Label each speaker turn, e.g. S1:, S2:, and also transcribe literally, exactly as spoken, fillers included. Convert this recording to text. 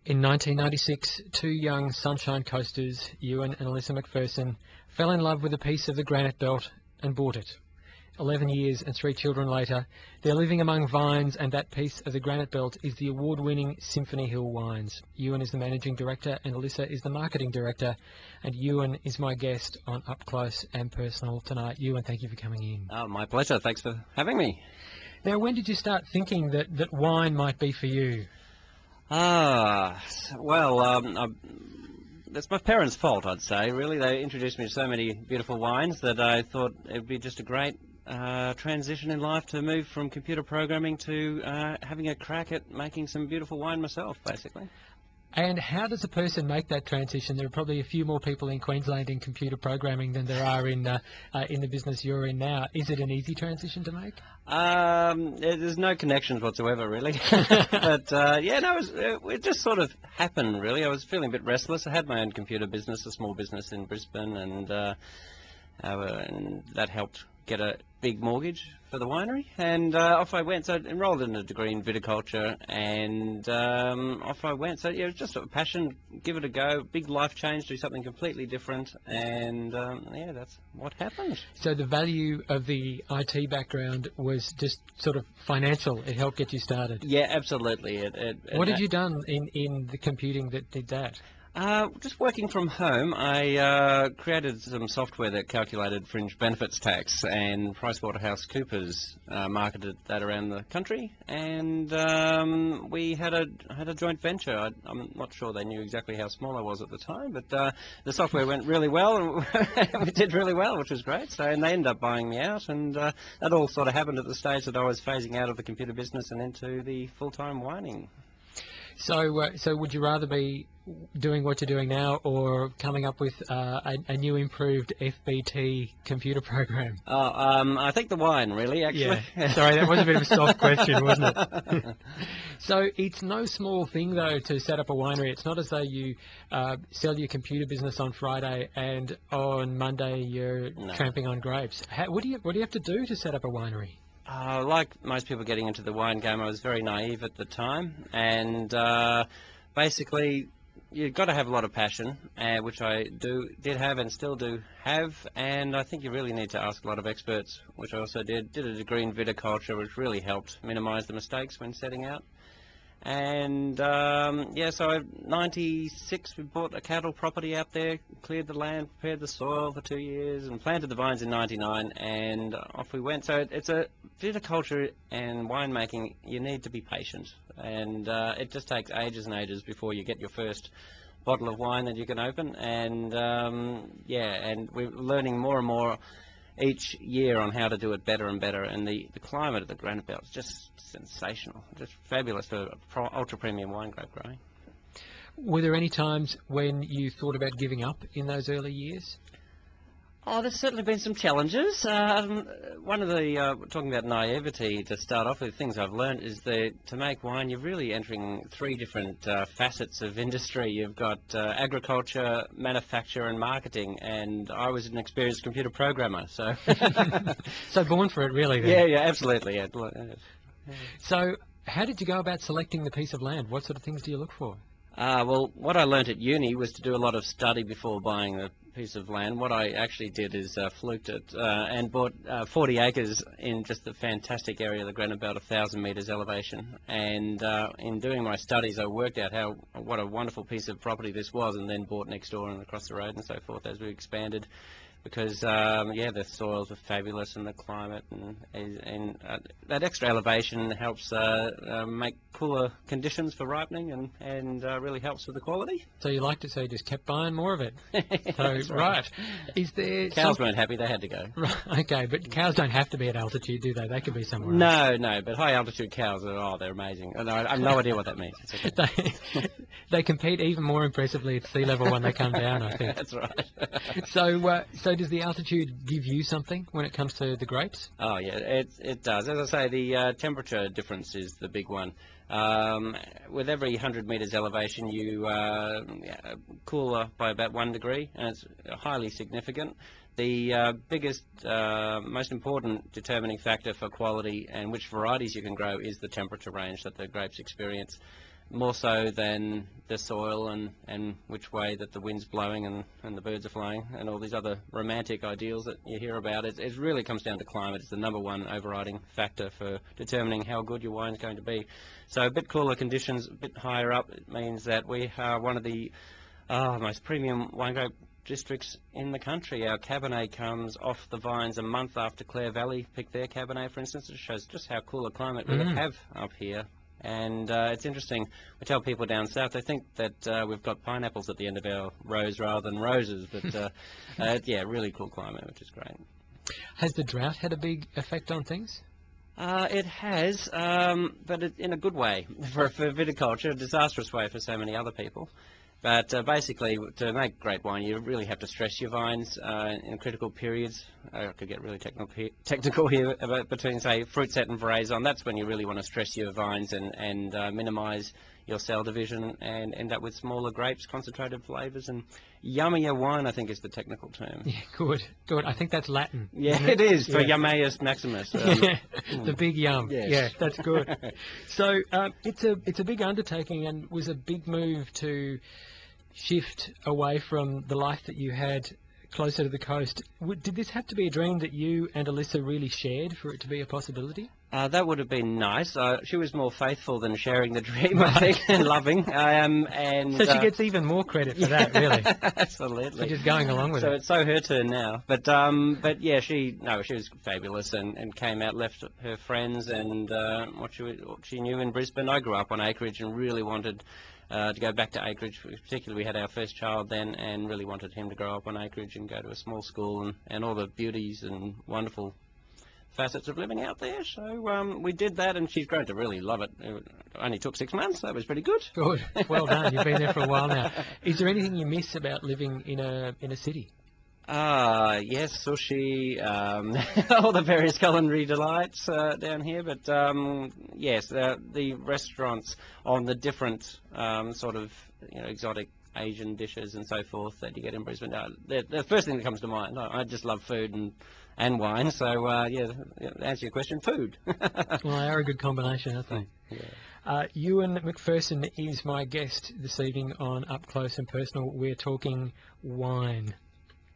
S1: In nineteen ninety-six, two young Sunshine Coasters, Ewan and Alyssa McPherson, fell in love with a piece of the granite belt and bought it. Eleven years and three children later, they're living among vines, and that piece of the granite belt is the award-winning Symphony Hill wines. Ewan is the managing director and Alyssa is the marketing director, and Ewan is my guest on Up Close and Personal tonight. Ewan, thank you for coming in.
S2: Oh, my pleasure. Thanks for having me.
S1: Now, when did you start thinking that, that wine might be for you?
S2: Ah, well, um, I, it's my parents' fault, I'd say, really. They introduced me to so many beautiful wines that I thought it would be just a great uh, transition in life to move from computer programming to uh, having a crack at making some beautiful wine myself, basically.
S1: And how does a person make that transition? There are probably a few more people in Queensland in computer programming than there are in uh, uh, in the business you're in now. Is it an easy transition to make?
S2: Um, there's no connections whatsoever, really. but uh, yeah, no, it, was, it, it just sort of happened, really. I was feeling a bit restless. I had my own computer business, a small business in Brisbane, and, uh, uh, and that helped get a big mortgage for the winery, and uh, off I went. So I enrolled in a degree in viticulture, and um, off I went. So yeah, it was just a passion, give it a go, big life change, do something completely different, and um, yeah, that's what happened.
S1: So the value of the I T background was just sort of financial. It helped get you started.
S2: Yeah, absolutely. It, it,
S1: What
S2: it,
S1: had you done in, in the computing that did that?
S2: Uh, just working from home, I uh, created some software that calculated fringe benefits tax, and PricewaterhouseCoopers uh, marketed that around the country, and um, we had a had a joint venture. I, I'm not sure they knew exactly how small I was at the time, but uh, the software went really well, and we did really well, which was great. So, and they ended up buying me out, and uh, that all sort of happened at the stage that I was phasing out of the computer business and into the full-time wining.
S1: So, uh, so would you rather be doing what you're doing now, or coming up with uh, a, a new improved F B T computer program?
S2: Oh, um, I think the wine, really, actually.
S1: Yeah. Sorry, that was a bit of a soft question, wasn't it? So it's no small thing, though, to set up a winery. It's not as though you uh, sell your computer business on Friday and on Monday you're
S2: No.
S1: tramping on grapes. How, what do you what do you have to do to set up a winery?
S2: Uh, like most people getting into the wine game, I was very naive at the time, and uh, basically you've got to have a lot of passion, uh, which I do did have and still do have, and I think you really need to ask a lot of experts, which I also did. Did a degree in viticulture, which really helped minimise the mistakes when setting out. And um, yeah, so in ninety-six we bought a cattle property out there, cleared the land, prepared the soil for two years, and planted the vines in ninety-nine, and off we went. So it's a viticulture and winemaking. You need to be patient, and uh, it just takes ages and ages before you get your first bottle of wine that you can open. And um, yeah, and we're learning more and more each year on how to do it better and better, and the, the climate of the Granite Belt is just sensational, just fabulous for pro, ultra premium wine grape growing.
S1: Were there any times when you thought about giving up in those early years?
S2: Oh, there's certainly been some challenges. Um, one of the, uh, talking about naivety to start off with, things I've learned is that to make wine, you're really entering three different uh, facets of industry. You've got uh, agriculture, manufacture and marketing, and I was an experienced computer programmer, so...
S1: So born for it, really, then.
S2: Yeah, yeah, absolutely, yeah.
S1: So how did you go about selecting the piece of land? What sort of things do you look for?
S2: Uh, well, what I learnt at uni was to do a lot of study before buying the piece of land. What I actually did is uh, fluked it uh, and bought uh, forty acres in just the fantastic area of the Granite Belt, one thousand metres elevation. And uh, in doing my studies, I worked out how what a wonderful piece of property this was, and then bought next door and across the road and so forth as we expanded. Because um, yeah, the soils are fabulous and the climate, and, and uh, that extra elevation helps uh, uh, make cooler conditions for ripening, and and uh, really helps with the quality.
S1: So you liked it, so you just kept buying more of it. So
S2: right.
S1: right, is there
S2: cows
S1: some...
S2: weren't happy; they had to go.
S1: Right, okay, but cows don't have to be at altitude, do they? They could be somewhere
S2: no,
S1: else.
S2: No, but high altitude cows are oh, they're amazing. And I, I have no idea what that means. It's okay.
S1: they, they compete even more impressively at sea level when they come down, I think.
S2: That's right.
S1: So, uh, so does the altitude give you something when it comes to the grapes?
S2: Oh yeah, it it does. As I say, the uh, temperature difference is the big one. Um, with every one hundred metres elevation, you uh, yeah, cooler by about one degree, and it's highly significant. The uh, biggest, uh, most important determining factor for quality and which varieties you can grow is the temperature range that the grapes experience. more so than the soil and, and which way that the wind's blowing and, and the birds are flying and all these other romantic ideals that you hear about. It, it really comes down to climate. It's the number one overriding factor for determining how good your wine's going to be. So a bit cooler conditions, a bit higher up, it means that we are one of the uh, most premium wine grape districts in the country. Our Cabernet comes off the vines a month after Clare Valley picked their Cabernet, for instance. It shows just how cool a climate we
S1: Mm.
S2: have up here. And uh, it's interesting, we tell people down south, they think that uh, we've got pineapples at the end of our rows rather than roses, but uh, uh, yeah, really cool climate, which is great.
S1: Has the drought had a big effect on things?
S2: Uh, it has, um, but it, in a good way for, for viticulture, a disastrous way for so many other people. But uh, basically, to make great wine, you really have to stress your vines uh, in critical periods. I could get really technical here, technical here about between, say, fruit set and veraison. That's when you really want to stress your vines and, and uh, minimise your cell division and end up with smaller grapes, concentrated flavours, and yummier wine, I think, is the technical term.
S1: Yeah, good, good. I think that's Latin.
S2: Yeah,
S1: isn't
S2: it is, for
S1: Yeah.
S2: Yummaeus Maximus. Um,
S1: The big yum.
S2: Yes.
S1: Yeah, that's good. So um, it's a it's a big undertaking and was a big move to shift away from the life that you had closer to the coast. W- Did this have to be a dream that you and Alyssa really shared for it to be a possibility?
S2: Uh, that would have been nice. Uh, she was more faithful than sharing the dream, I think, and loving. Um, and
S1: So she
S2: uh,
S1: gets even more credit for that, really,
S2: absolutely.
S1: for just going along with
S2: So
S1: it.
S2: it's so her turn now. But um, but yeah, she no, she was fabulous and, and came out, left her friends and uh, what she what she knew in Brisbane. I grew up on acreage and really wanted uh, to go back to acreage. Particularly, we had our first child then, and really wanted him to grow up on acreage and go to a small school and, and all the beauties and wonderful facets of living out there. So um, we did that, and she's grown to really love it. It only took six months. That was pretty good.
S1: Good. Well done. You've been there for a while now. Is there anything you miss about living in a in a city?
S2: Ah, yes, sushi, um, all the various culinary delights uh, down here. But um, yes, uh, the restaurants on the different um, sort of you know exotic Asian dishes and so forth that you get in Brisbane. Uh, the, the first thing that comes to mind. I, I just love food and and wine. So uh, yeah, to answer your question, food.
S1: Well, they are a good combination, aren't they?
S2: Yeah.
S1: Uh, Ewan McPherson is my guest this evening on Up Close and Personal. We're talking wine.